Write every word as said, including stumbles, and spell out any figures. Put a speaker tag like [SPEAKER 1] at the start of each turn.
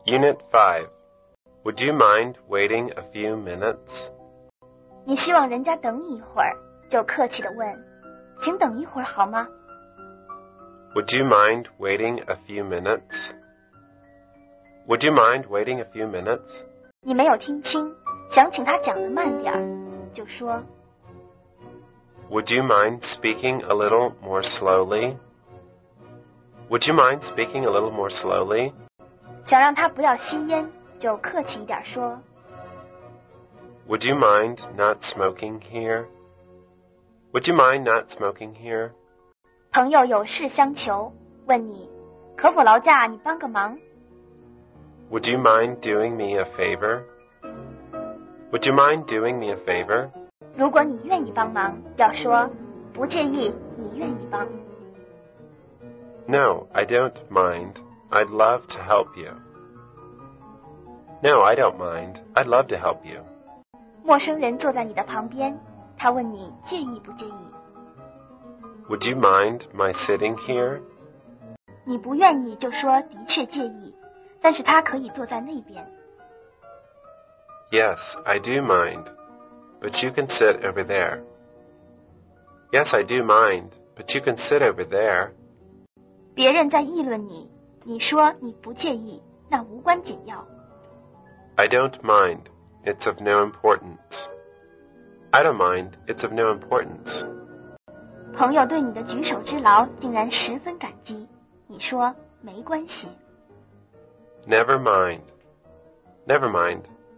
[SPEAKER 1] Unit five. Would you mind waiting a few minutes?
[SPEAKER 2] 你希望人家等你一会儿，就客气地问，请等一会儿好吗？
[SPEAKER 1] Would you mind waiting a few minutes? Would you mind waiting a few minutes?
[SPEAKER 2] 你没有听清，想请他讲得慢点儿，就说
[SPEAKER 1] Would you mind speaking a little more slowly? Would you mind speaking a little more slowly?
[SPEAKER 2] 想让他不要吸烟，就客气一点说
[SPEAKER 1] Would you mind not smoking here? Would you mind not smoking here?
[SPEAKER 2] 朋友有事相求，问你可否劳驾你帮个忙？
[SPEAKER 1] Would you mind doing me a favor? Would you mind doing me a favor?
[SPEAKER 2] 如果你愿意帮忙，要说不介意，你愿意帮。
[SPEAKER 1] No, I don't mind. I'd love to help you. No, I don't mind. I'd love to help you.
[SPEAKER 2] 陌生人坐在你的旁边，他问你介意不介意？
[SPEAKER 1] Would you mind my sitting here?
[SPEAKER 2] 你不愿意就说的确介意，但是他可以坐在那边。
[SPEAKER 1] Yes, I do mind, but you can sit over there. Yes, I do mind, but you can sit over there.
[SPEAKER 2] 别人在议论你，你说你不介意，那无关紧要。
[SPEAKER 1] I don't mind. It's of no importance. I don't mind. It's of no importance.
[SPEAKER 2] 朋友对你的举手之劳竟然十分感激，你说没关系。
[SPEAKER 1] Never mind. Never mind.